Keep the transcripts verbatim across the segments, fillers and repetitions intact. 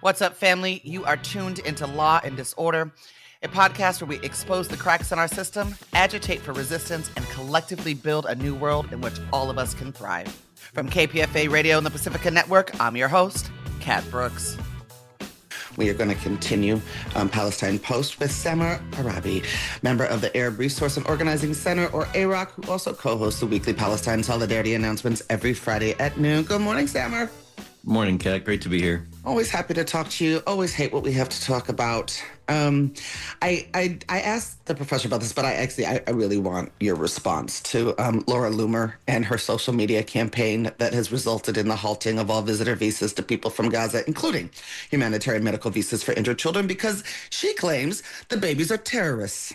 What's up, family? You are tuned into Law and Disorder, a podcast where we expose the cracks in our system, agitate for resistance, and collectively build a new world in which all of us can thrive. From K P F A Radio and the Pacifica Network, I'm your host, Kat Brooks. We are going to continue um, Palestine Post with Samar Arabi, member of the Arab Resource and Organizing Center, or A R O C, who also co-hosts the weekly Palestine Solidarity announcements every Friday at noon. Good morning, Samar. Morning, Kat. Great to be here. Always happy to talk to you. Always hate what we have to talk about. Um, I, I I asked the professor about this, but I actually I, I really want your response to um, Laura Loomer and her social media campaign that has resulted in the halting of all visitor visas to people from Gaza, including humanitarian medical visas for injured children, because she claims the babies are terrorists.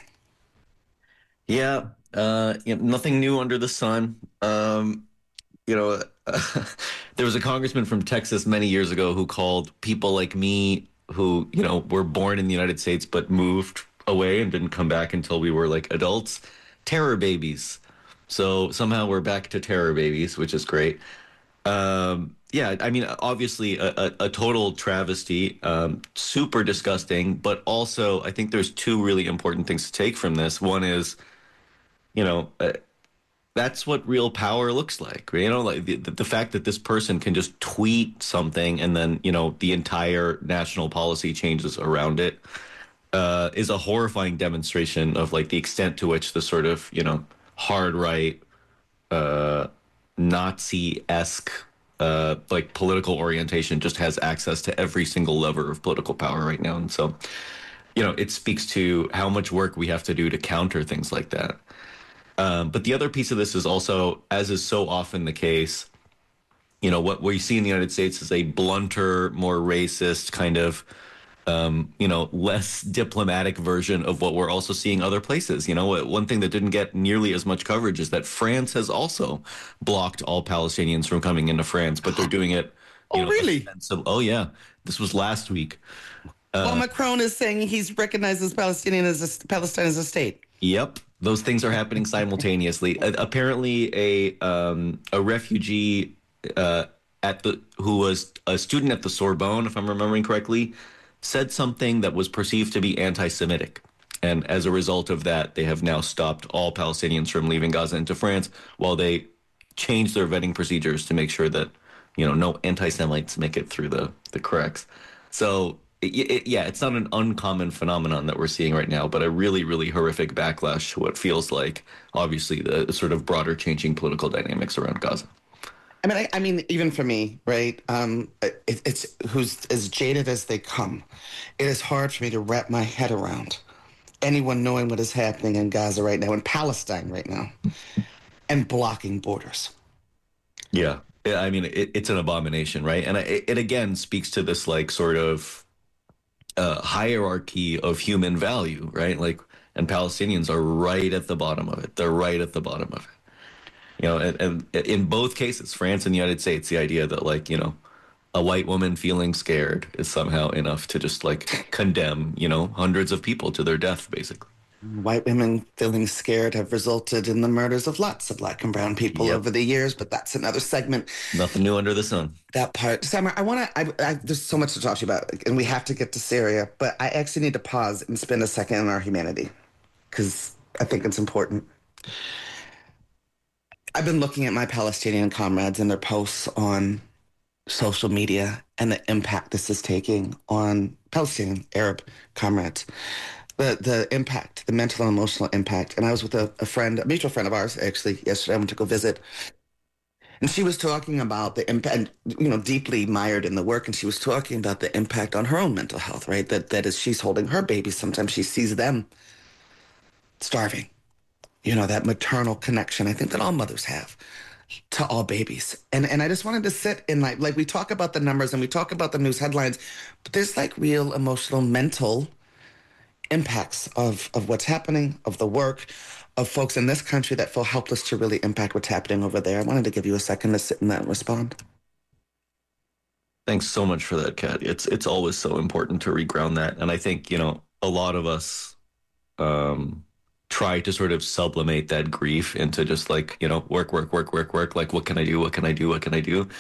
Yeah, uh, you know, nothing new under the sun. Um, you know, uh, there was a congressman from Texas many years ago who called people like me who, you know, were born in the United States but moved away and didn't come back until we were like adults, terror babies. So somehow we're back to terror babies, which is great. Um, yeah, I mean, obviously a, a, a total travesty, um, super disgusting, but also I think there's two really important things to take from this. One is, you know, uh, that's what real power looks like, you know, like the, the fact that this person can just tweet something and then, you know, the entire national policy changes around it uh, is a horrifying demonstration of like the extent to which the sort of, you know, hard right, uh, Nazi-esque, uh, like political orientation just has access to every single lever of political power right now. And so, you know, it speaks to how much work we have to do to counter things like that. Um, but the other piece of this is also, as is so often the case, you know, what we see in the United States is a blunter, more racist kind of, um, you know, less diplomatic version of what we're also seeing other places. You know, one thing that didn't get nearly as much coverage is that France has also blocked all Palestinians from coming into France, but they're doing it. Oh, know, really? So, oh, yeah. This was last week. Uh, well, Macron is saying he's recognized as Palestinian as a, Palestine as a state. Yep. Those things are happening simultaneously. Uh, apparently, a um, a refugee uh, at the who was a student at the Sorbonne, if I'm remembering correctly, said something that was perceived to be anti-Semitic, and as a result of that, they have now stopped all Palestinians from leaving Gaza into France, while they change their vetting procedures to make sure that, you know, no anti-Semites make it through the the cracks. So. It, it, yeah, it's not an uncommon phenomenon that we're seeing right now, but a really, really horrific backlash to what feels like, obviously, the, the sort of broader changing political dynamics around Gaza. I mean, I, I mean, even for me, right? Um, it, it's who's as jaded as they come. It is hard for me to wrap my head around anyone knowing what is happening in Gaza right now, in Palestine right now, and blocking borders. Yeah, I mean, it, it's an abomination, right? And it, it again speaks to this like sort of Uh, hierarchy of human value, right? Like, and Palestinians are right at the bottom of it. They're right at the bottom of it. You know, and, and in both cases, France and the United States, the idea that like, you know, a white woman feeling scared is somehow enough to just like condemn, you know, hundreds of people to their death, basically. White women feeling scared have resulted in the murders of lots of black and brown people yep. over the years, but that's another segment. Nothing new under the sun. That part. Samar, I want to, I, I, there's so much to talk to you about, and we have to get to Syria, but I actually need to pause and spend a second on our humanity, because I think it's important. I've been looking at my Palestinian comrades and their posts on social media and the impact this is taking on Palestinian Arab comrades. The the impact, the mental and emotional impact. And I was with a, a friend, a mutual friend of ours, actually, yesterday. I went to go visit. And she was talking about the impact, you know, deeply mired in the work. And she was talking about the impact on her own mental health, right? That that as she's holding her babies, sometimes she sees them starving. You know, that maternal connection, I think that all mothers have to all babies. And and I just wanted to sit in like, like we talk about the numbers and we talk about the news headlines, but there's like real emotional, mental impacts of, of what's happening, of the work, of folks in this country that feel helpless to really impact what's happening over there. I wanted to give you a second to sit in that and respond. Thanks so much for that, Kat. It's it's always so important to reground that. And I think, you know, a lot of us um, try to sort of sublimate that grief into just like, you know, work, work, work, work, work. Like, what can I do? What can I do? What can I do?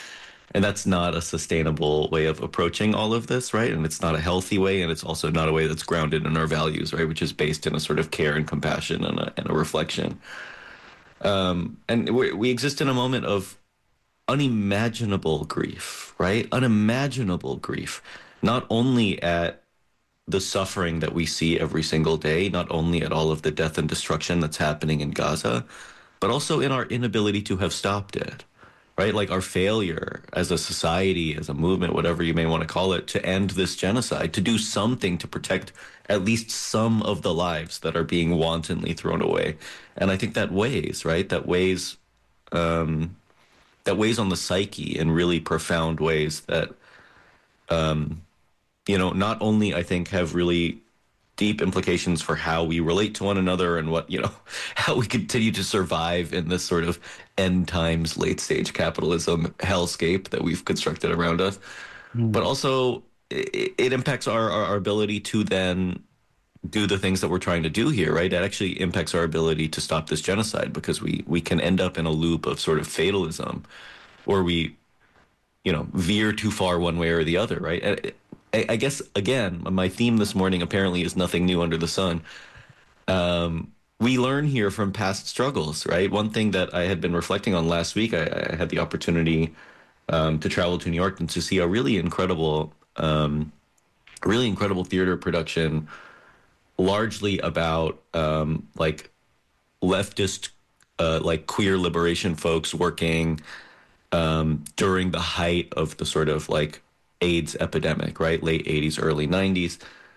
And that's not a sustainable way of approaching all of this, right? And it's not a healthy way, and it's also not a way that's grounded in our values, right? Which is based in a sort of care and compassion and a, and a reflection. Um, and we, we exist in a moment of unimaginable grief, right? Unimaginable grief, not only at the suffering that we see every single day, not only at all of the death and destruction that's happening in Gaza, but also in our inability to have stopped it. Right? Like our failure as a society, as a movement, whatever you may want to call it, to end this genocide, to do something to protect at least some of the lives that are being wantonly thrown away. And I think that weighs, right? That weighs, um, that weighs on the psyche in really profound ways that, um, you know, not only I think have really deep implications for how we relate to one another and what, you know, how we continue to survive in this sort of end times, late stage capitalism hellscape that we've constructed around us. Mm. But also it, it impacts our, our, our ability to then do the things that we're trying to do here, right? It actually impacts our ability to stop this genocide, because we, we can end up in a loop of sort of fatalism where we, you know, veer too far one way or the other, right? And, I guess, again, my theme this morning apparently is nothing new under the sun. Um, we learn here from past struggles, right? One thing that I had been reflecting on last week, I, I had the opportunity um, to travel to New York and to see a really incredible, um, really incredible theater production, largely about um, like leftist, uh, like queer liberation folks working um, during the height of the sort of like AIDS epidemic, right? Late eighties, early nineties.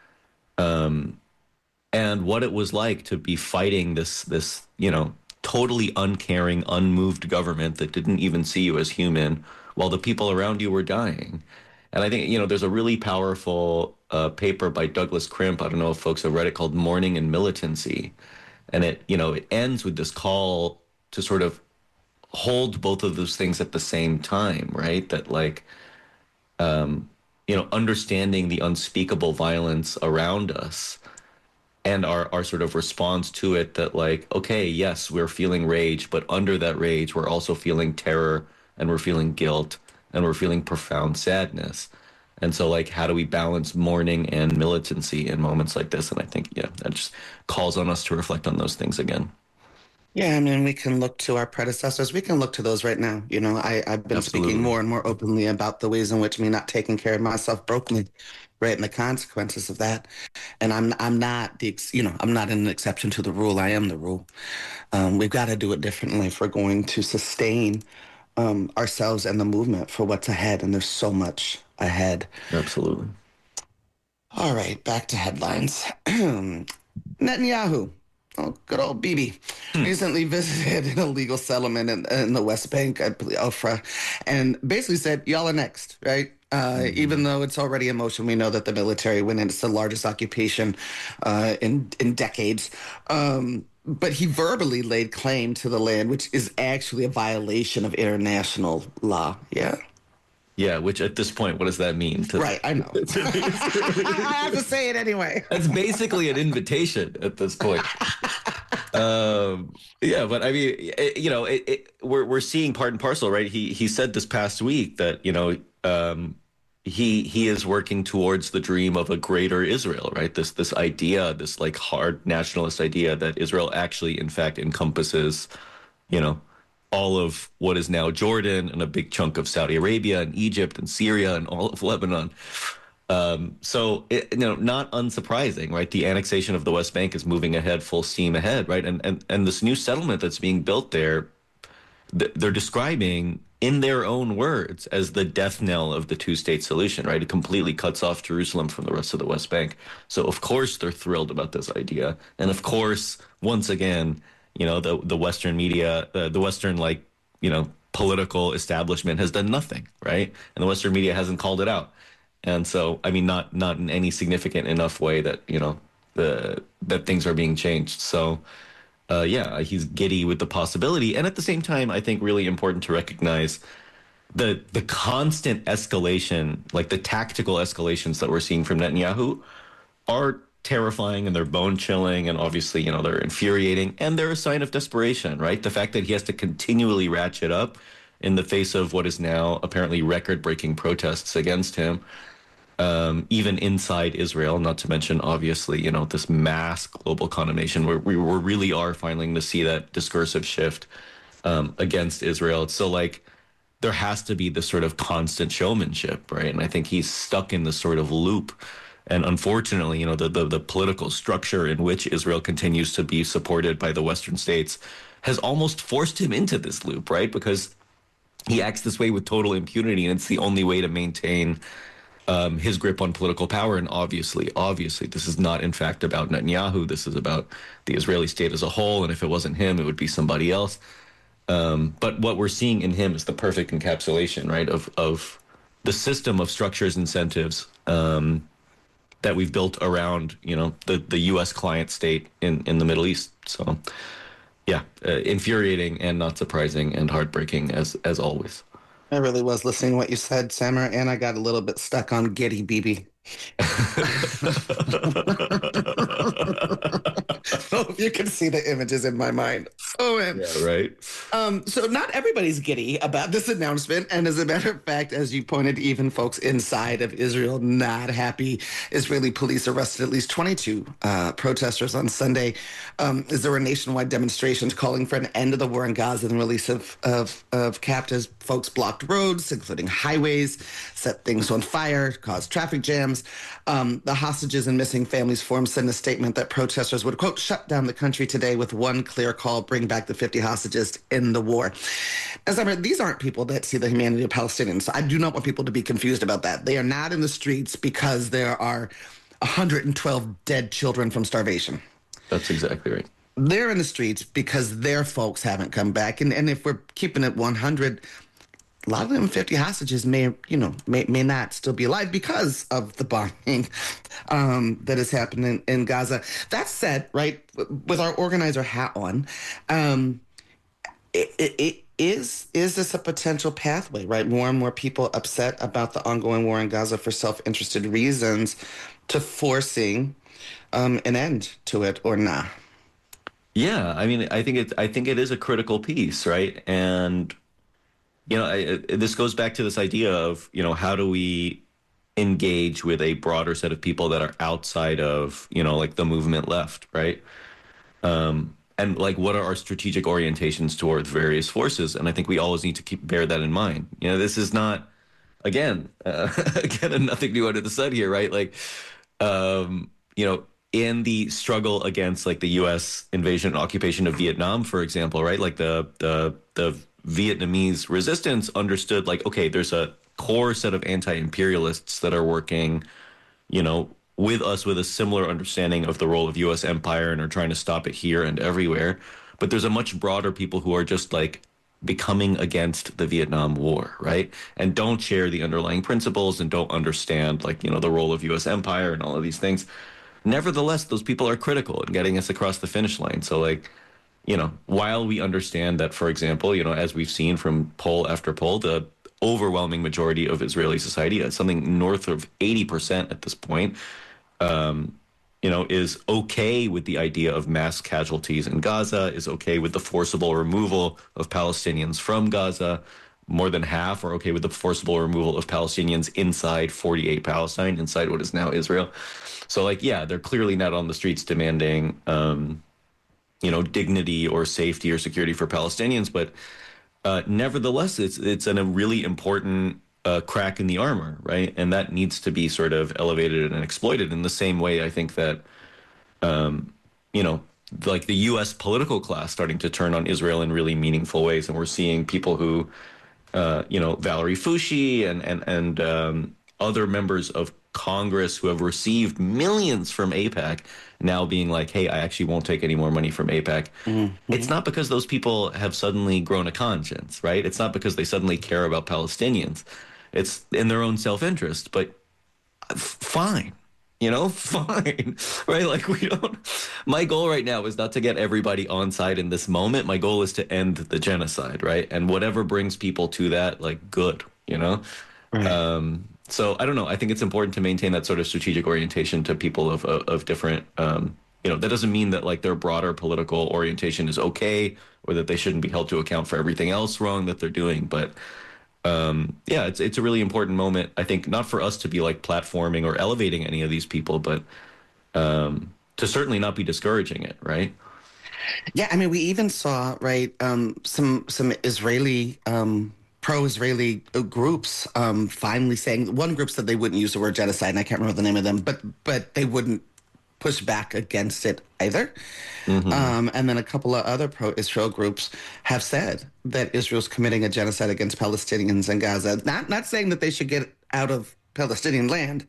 Um, and what it was like to be fighting this, this, you know, totally uncaring, unmoved government that didn't even see you as human while the people around you were dying. And I think, you know, there's a really powerful uh, paper by Douglas Crimp, I don't know if folks have read it, called Mourning and Militancy. And it, you know, it ends with this call to sort of hold both of those things at the same time, right? That like, Um, you know, understanding the unspeakable violence around us and our, our sort of response to it, that like, okay, yes, we're feeling rage, but under that rage, we're also feeling terror, and we're feeling guilt, and we're feeling profound sadness. And so like, how do we balance mourning and militancy in moments like this? And I think, yeah, that just calls on us to reflect on those things again. Yeah, I mean, we can look to our predecessors. We can look to those right now. You know, I, I've been Absolutely. speaking more and more openly about the ways in which me not taking care of myself broke me, right, and the consequences of that. And I'm I'm not the you know I'm not an exception to the rule. I am the rule. Um, we've got to do it differently if we're going to sustain um, ourselves and the movement for what's ahead. And there's so much ahead. Absolutely. All right, back to headlines. Netanyahu. Oh, good old Bibi. Hmm. Recently visited an illegal settlement in, in the West Bank, I believe, Ofra, and basically said, y'all are next, right? Uh, mm-hmm. Even though it's already in motion, we know that the military went in. It's the largest occupation uh, in, in decades. Um, but he verbally laid claim to the land, which is actually a violation of international law. Yeah. Yeah, which at this point, what does that mean? To, right, I know. I have to say it anyway. That's basically an invitation at this point. um, yeah, but I mean, it, you know, it, it, we're we're seeing part and parcel, right? He he said this past week that, you know, um, he he is working towards the dream of a greater Israel, right? This this idea, this like hard nationalist idea that Israel actually, in fact, encompasses, you know, all of what is now Jordan and a big chunk of Saudi Arabia and Egypt and Syria and all of Lebanon. Um, so, it, you know, not unsurprising, right? The annexation of the West Bank is moving ahead, full steam ahead, right? And and and this new settlement that's being built there, they're describing in their own words as the death knell of the two-state solution, right? It completely cuts off Jerusalem from the rest of the West Bank. So, of course, they're thrilled about this idea. And, of course, once again, you know, the the Western media, uh, the Western, like, you know, political establishment has done nothing, right? And the Western media hasn't called it out. And so, I mean, not not in any significant enough way that, you know, the that things are being changed. So, uh, yeah, he's giddy with the possibility. And at the same time, I think really important to recognize the the constant escalation, like the tactical escalations that we're seeing from Netanyahu are terrifying, and they're bone chilling, and obviously, you know, they're infuriating, and they're a sign of desperation, right? The fact that he has to continually ratchet up in the face of what is now apparently record-breaking protests against him, um, even inside Israel, not to mention, obviously, you know, this mass global condemnation where we, we really are finally to see that discursive shift um, against Israel. So, like, there has to be this sort of constant showmanship, right? And I think he's stuck in this sort of loop. And unfortunately, you know, the, the, the political structure in which Israel continues to be supported by the Western states has almost forced him into this loop, right? Because he acts this way with total impunity, and it's the only way to maintain um, his grip on political power. And obviously, obviously, this is not, in fact, about Netanyahu. This is about the Israeli state as a whole. And if it wasn't him, it would be somebody else. Um, but what we're seeing in him is the perfect encapsulation, right, of of the system of structures, incentives um, that we've built around, you know, the, the U S client state in, in the Middle East. So, yeah, uh, infuriating and not surprising and heartbreaking as as always. I really was listening to what you said, Samer, and I got a little bit stuck on Giddy Bibi. So if you can see the images in my mind. Oh, man. Yeah, right. Um, so not everybody's giddy about this announcement. And as a matter of fact, as you pointed, even folks inside of Israel not happy. Israeli police arrested at least twenty-two uh, protesters on Sunday um, as there were nationwide demonstrations calling for an end to the war in Gaza and the release of, of, of captives. Folks blocked roads, including highways, set things on fire, caused traffic jams. Um, the hostages and missing families forum sent a statement that protesters would, quote, shut down the country today with one clear call, bring back the fifty hostages in the war. As I mean, these aren't people that see the humanity of Palestinians. I do not want people to be confused about that. They are not in the streets because there are one hundred twelve dead children from starvation. That's exactly right. They're in the streets because their folks haven't come back. And, and if we're keeping it one hundred, a lot of them fifty hostages may, you know, may, may not still be alive because of the bombing um, that is happening in Gaza. That said, right, with our organizer hat on, um, it, it, it is is this a potential pathway, right? More and more people upset about the ongoing war in Gaza for self-interested reasons to forcing um, an end to it or not? Yeah, I mean, I think it. I think it is a critical piece, right? And you know, I, this goes back to this idea of, you know, how do we engage with a broader set of people that are outside of, you know, like the movement left, right? Um, and like, what are our strategic orientations towards various forces? And I think we always need to keep bear that in mind. You know, this is not, again, uh, again, nothing new under the sun here, right? Like, um, you know, in the struggle against like the U S invasion and occupation of Vietnam, for example, right? Like the the the Vietnamese resistance understood like, okay, there's a core set of anti-imperialists that are working, you know, with us with a similar understanding of the role of U S empire and are trying to stop it here and everywhere. But there's a much broader people who are just like becoming against the Vietnam War, right? And don't share the underlying principles and don't understand like, you know, the role of U S empire and all of these things. Nevertheless, those people are critical in getting us across the finish line. So like, you know, while we understand that, for example, you know, as we've seen from poll after poll, the overwhelming majority of Israeli society, something north of eighty percent at this point, um, you know, is okay with the idea of mass casualties in Gaza, is okay with the forcible removal of Palestinians from Gaza. More than half are okay with the forcible removal of Palestinians inside forty-eight Palestine, inside what is now Israel. So, like, yeah, they're clearly not on the streets demanding, um, you know, dignity or safety or security for Palestinians. But uh, nevertheless, it's it's an, a really important uh, crack in the armor, right? And that needs to be sort of elevated and exploited in the same way I think that, um, you know, like the U S political class starting to turn on Israel in really meaningful ways. And we're seeing people who, uh, you know, Valerie Fouchi and, and, and um, other members of Congress who have received millions from AIPAC now being like, hey, I actually won't take any more money from AIPAC. Mm-hmm. It's not because those people have suddenly grown a conscience, right? It's not because they suddenly care about Palestinians. It's in their own self-interest, but fine, you know, fine, right? Like we don't, my goal right now is not to get everybody on side in this moment. My goal is to end the genocide, right? And whatever brings people to that, like good, you know? Right. Um, So I don't know. I think it's important to maintain that sort of strategic orientation to people of of, of different um, you know, that doesn't mean that like their broader political orientation is okay or that they shouldn't be held to account for everything else wrong that they're doing. But um, yeah, it's it's a really important moment, I think, not for us to be like platforming or elevating any of these people, but um, to certainly not be discouraging it, right? Yeah, I mean, we even saw, right, um, some some Israeli, um, pro-Israeli groups um, finally saying, one group said they wouldn't use the word genocide, and I can't remember the name of them, but but they wouldn't push back against it either. Mm-hmm. Um, and then a couple of other pro-Israel groups have said that Israel's committing a genocide against Palestinians in Gaza. Not not saying that they should get out of Palestinian land.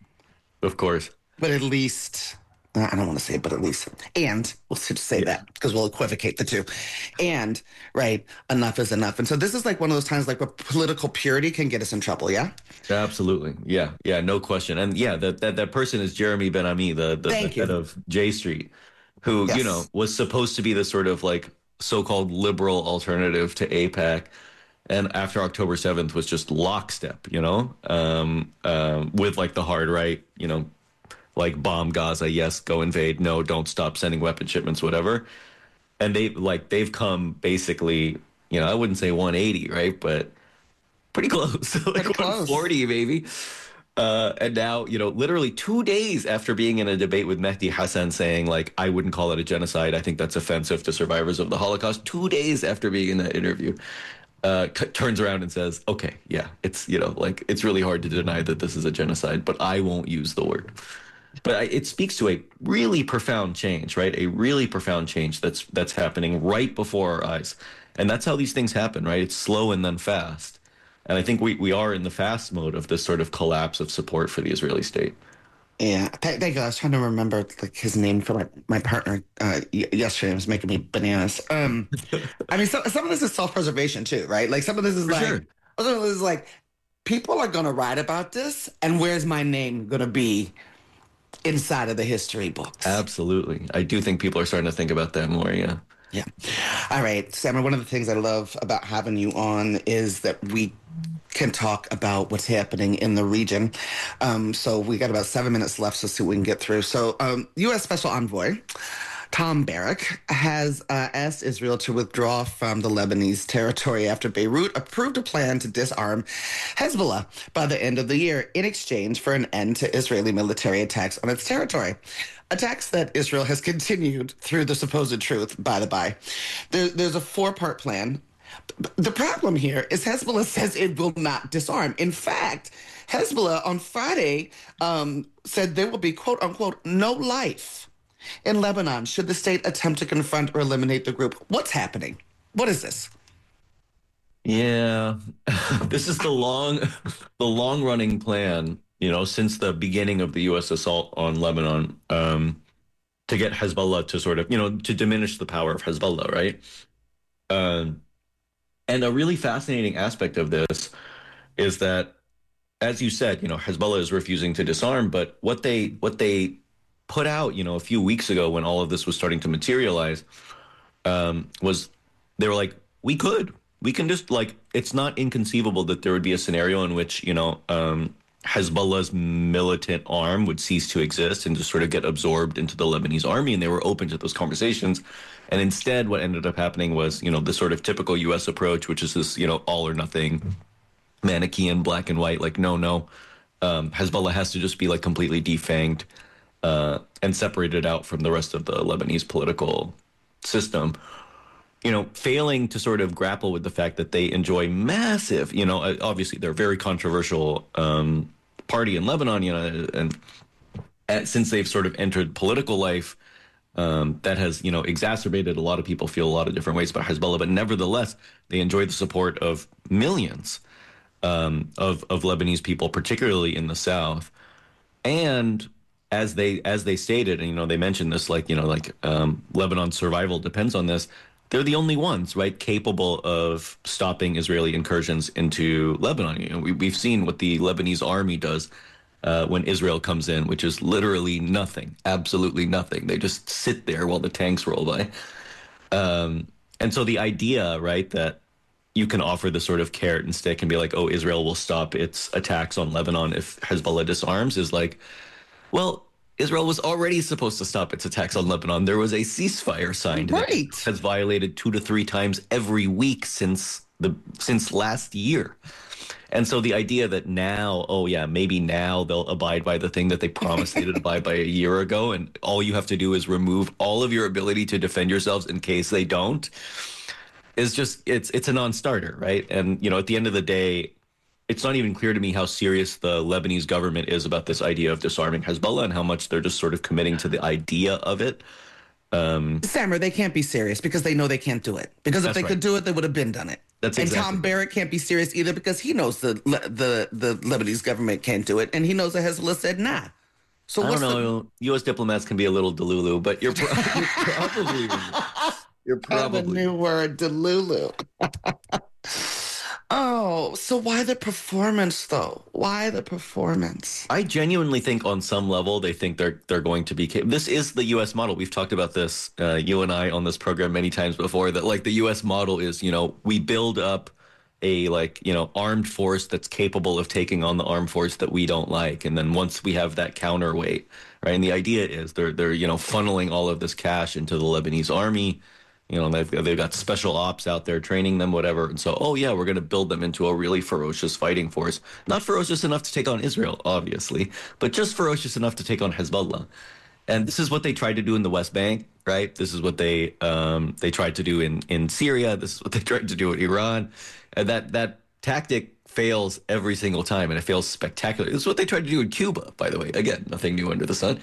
Of course. But at least... I don't want to say it, but at least, and we'll just say yeah. that because we'll equivocate the two. And, right, enough is enough. And so this is like one of those times like where political purity can get us in trouble, yeah? Absolutely. Yeah, yeah, no question. And yeah, that that, that person is Jeremy Ben-Ami, the, the, the head of J Street, who, yes. you know, was supposed to be the sort of like so-called liberal alternative to AIPAC. And after October seventh was just lockstep, you know, um, um, with like the hard right, you know, like bomb Gaza, yes, go invade, no, don't stop sending weapon shipments, whatever. And they like they've come basically, you know, I wouldn't say one eighty, right, but pretty close, like pretty close. one forty maybe. Uh, and now, you know, literally two days after being in a debate with Mehdi Hassan saying like, I wouldn't call it a genocide, I think that's offensive to survivors of the Holocaust. Two days after being in that interview, uh, c- turns around and says, okay, yeah, it's, you know, like it's really hard to deny that this is a genocide, but I won't use the word. But it speaks to a really profound change, right? A really profound change that's that's happening right before our eyes. And that's how these things happen, right? It's slow and then fast. And I think we, we are in the fast mode of this sort of collapse of support for the Israeli state. Yeah, thank, thank you. I was trying to remember like his name for my, my partner uh, yesterday. It was making me bananas. Um, I mean, so, some of this is self-preservation too, right? Like some of this is for like, sure. Some of this is like, people are going to write about this, and where's my name going to be inside of the history books? Absolutely. I do think people are starting to think about that more, yeah. Yeah. All right, Sam, one of the things I love about having you on is that we can talk about what's happening in the region. Um, so we got about seven minutes left, so see what we can get through. So um, U S Special Envoy Tom Barrack has uh, asked Israel to withdraw from the Lebanese territory after Beirut approved a plan to disarm Hezbollah by the end of the year in exchange for an end to Israeli military attacks on its territory. Attacks that Israel has continued through the supposed truth, by the by. There, there's a four-part plan. The problem here is Hezbollah says it will not disarm. In fact, Hezbollah on Friday um, said there will be, quote unquote, no life in Lebanon should the state attempt to confront or eliminate the group. What's happening? What is this? Yeah, this is the long, the long-running plan, you know, since the beginning of the U S assault on Lebanon, um, to get Hezbollah to sort of, you know, to diminish the power of Hezbollah, right? Um, and a really fascinating aspect of this is that, as you said, you know, Hezbollah is refusing to disarm, but what they what they put out, you know, a few weeks ago when all of this was starting to materialize, um, was they were like, we could, we can just like, it's not inconceivable that there would be a scenario in which, you know, um, Hezbollah's militant arm would cease to exist and just sort of get absorbed into the Lebanese army. And they were open to those conversations. And instead, what ended up happening was, you know, the sort of typical U S approach, which is this, you know, all or nothing, Manichaean, black and white, like, no, no, um, Hezbollah has to just be like completely defanged uh, and separated out from the rest of the Lebanese political system. You know, failing to sort of grapple with the fact that they enjoy massive, you know, obviously they're a very controversial um, party in Lebanon, you know, and, and since they've sort of entered political life, um, that has, you know, exacerbated a lot of people feel a lot of different ways about Hezbollah, but nevertheless, they enjoy the support of millions um, of, of Lebanese people, particularly in the South. And as they as they stated, and, you know, they mentioned this, like, you know, like um, Lebanon's survival depends on this. They're the only ones, right, capable of stopping Israeli incursions into Lebanon. You know, we, we've seen what the Lebanese army does uh, when Israel comes in, which is literally nothing, absolutely nothing. They just sit there while the tanks roll by. Um, and so the idea, right, that you can offer the sort of carrot and stick and be like, oh, Israel will stop its attacks on Lebanon if Hezbollah disarms is like, well, Israel was already supposed to stop its attacks on Lebanon. There was a ceasefire signed Right. that has violated two to three times every week since the since last year. And so the idea that now, oh yeah, maybe now they'll abide by the thing that they promised they'd abide by a year ago, and all you have to do is remove all of your ability to defend yourselves in case they don't, is just it's it's a non-starter, right? And you know, at the end of the day, it's not even clear to me how serious the Lebanese government is about this idea of disarming Hezbollah and how much they're just sort of committing to the idea of it. Um, Sammer, they can't be serious because they know they can't do it. Because if That's they right. could do it, they would have been done it. That's and exactly Tom Barrett can't be serious either because he knows the the the Lebanese government can't do it, and he knows that Hezbollah said nah. So I what's don't know. the... U S diplomats can be a little delulu, but you're, pro- you're probably you're I have a probably new word, delulu. Oh, so why the performance though? Why the performance? I genuinely think on some level they think they're they're going to be. This is the U S model. We've talked about this, uh, you and I, on this program many times before. That like the U S model is, you know, we build up a like you know armed force that's capable of taking on the armed force that we don't like, and then once we have that counterweight, right? And the idea is they're they're you know funneling all of this cash into the Lebanese army. You know, they've, they've got special ops out there training them, whatever. And so, oh, yeah, we're going to build them into a really ferocious fighting force. Not ferocious enough to take on Israel, obviously, but just ferocious enough to take on Hezbollah. And this is what they tried to do in the West Bank, right? This is what they um, they tried to do in, in Syria. This is what they tried to do in Iran. And that, that tactic fails every single time, and it fails spectacularly. This is what they tried to do in Cuba, by the way. Again, nothing new under the sun.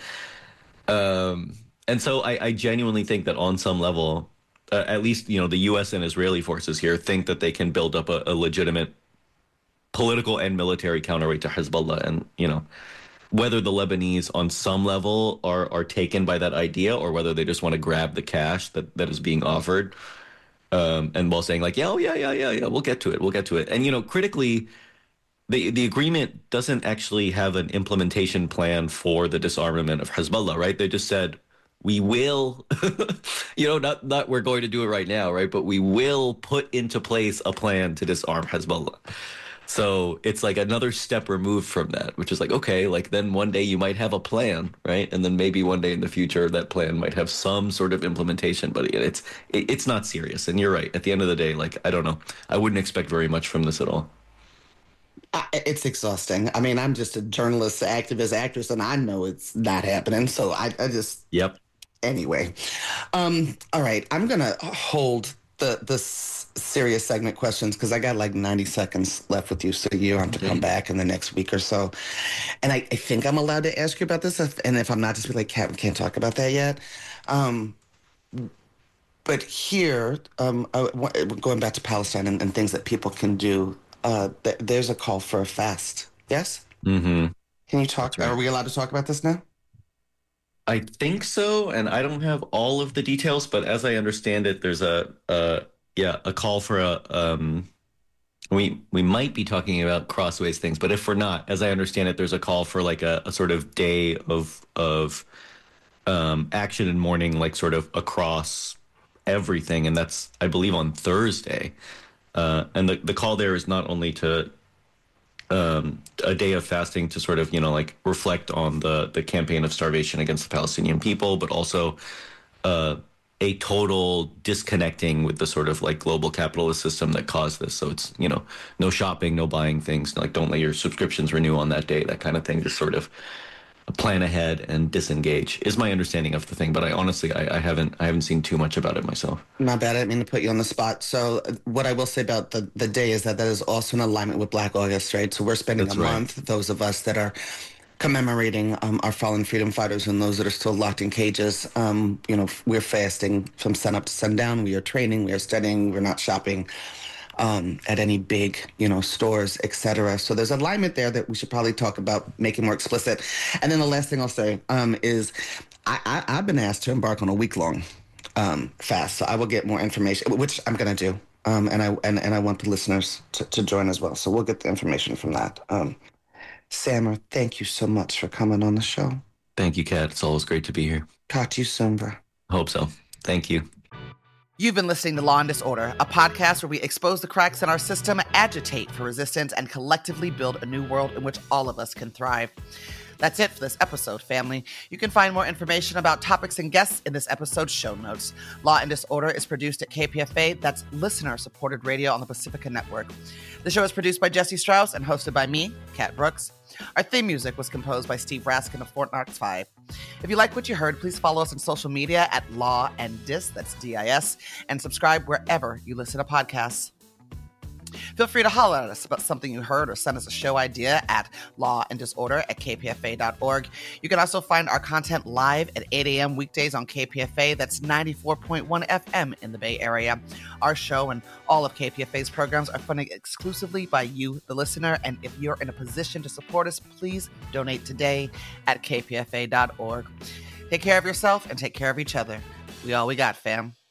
Um, and so I, I genuinely think that on some level, Uh, at least, you know, the U S and Israeli forces here think that they can build up a, a legitimate political and military counterweight to Hezbollah. And, you know, whether the Lebanese on some level are are taken by that idea or whether they just want to grab the cash that, that is being offered. Um, and while saying like, yeah, oh, yeah, yeah, yeah, yeah, we'll get to it. We'll get to it. And, you know, critically, the, the agreement doesn't actually have an implementation plan for the disarmament of Hezbollah, right? They just said, we will, you know, not, not we're going to do it right now, right? But we will put into place a plan to disarm Hezbollah. So it's like another step removed from that, which is like, okay, like then one day you might have a plan, right? And then maybe one day in the future that plan might have some sort of implementation, but it's it, it's not serious. And you're right. At the end of the day, like, I don't know. I wouldn't expect very much from this at all. It's exhausting. I mean, I'm just a journalist, activist, actress, and I know it's not happening. So I, I just... Yep. Anyway, um, all right, I'm going to hold the the serious segment questions because I got like ninety seconds left with you, so you have to come back in the next week or so. And I, I think I'm allowed to ask you about this, and if I'm not, just be like, Kat, we can't talk about that yet. Um, but here, um, I, going back to Palestine and, and things that people can do, uh, th- there's a call for a fast, yes? Mm-hmm. Can you talk, right. Are we allowed to talk about this now? I think so, and I don't have all of the details, but as I understand it, there's a, a yeah, a call for a, um, we we might be talking about crossways things, but if we're not, as I understand it, there's a call for like a, a sort of day of, of um, action and mourning, like sort of across everything, and that's, I believe, on Thursday. Uh, and the, the call there is not only to Um, a day of fasting to sort of, you know, like reflect on the, the campaign of starvation against the Palestinian people, but also uh, a total disconnecting with the sort of like global capitalist system that caused this. So it's, you know, no shopping, no buying things, like don't let your subscriptions renew on that day, that kind of thing. Just sort of plan ahead and disengage is my understanding of the thing. But I honestly, I, I haven't, I haven't seen too much about it myself. My bad. I didn't mean to put you on the spot. So what I will say about the, the day is that that is also in alignment with Black August, right? So we're spending That's a right. month, those of us that are commemorating um, our fallen freedom fighters and those that are still locked in cages. Um, you know, we're fasting from sun up to sundown. We are training, we are studying, we're not shopping um, at any big, you know, stores, et cetera. So there's alignment there that we should probably talk about, making more explicit. And then the last thing I'll say um, is I, I, I've been asked to embark on a week-long um, fast, so I will get more information, which I'm going to do. Um, and I and, and I want the listeners to, to join as well. So we'll get the information from that. Um, Sammer, thank you so much for coming on the show. Thank you, Kat. It's always great to be here. Talk to you soon, bro. Hope so. Thank you. You've been listening to Law and Disorder, a podcast where we expose the cracks in our system, agitate for resistance, and collectively build a new world in which all of us can thrive. That's it for this episode, family. You can find more information about topics and guests in this episode's show notes. Law and Disorder is produced at K P F A. That's listener-supported radio on the Pacifica Network. The show is produced by Jesse Strauss and hosted by me, Kat Brooks. Our theme music was composed by Steve Raskin of Fort Knox five. If you like what you heard, please follow us on social media at Law and Dis, that's D I S, and subscribe wherever you listen to podcasts. Feel free to holler at us about something you heard or send us a show idea at law and disorder at k p f a dot org. You can also find our content live at eight a.m. weekdays on K P F A. That's ninety-four point one F M in the Bay Area. Our show and all of K P F A's programs are funded exclusively by you, the listener. And if you're in a position to support us, please donate today at k p f a dot org. Take care of yourself and take care of each other. We all we got, fam.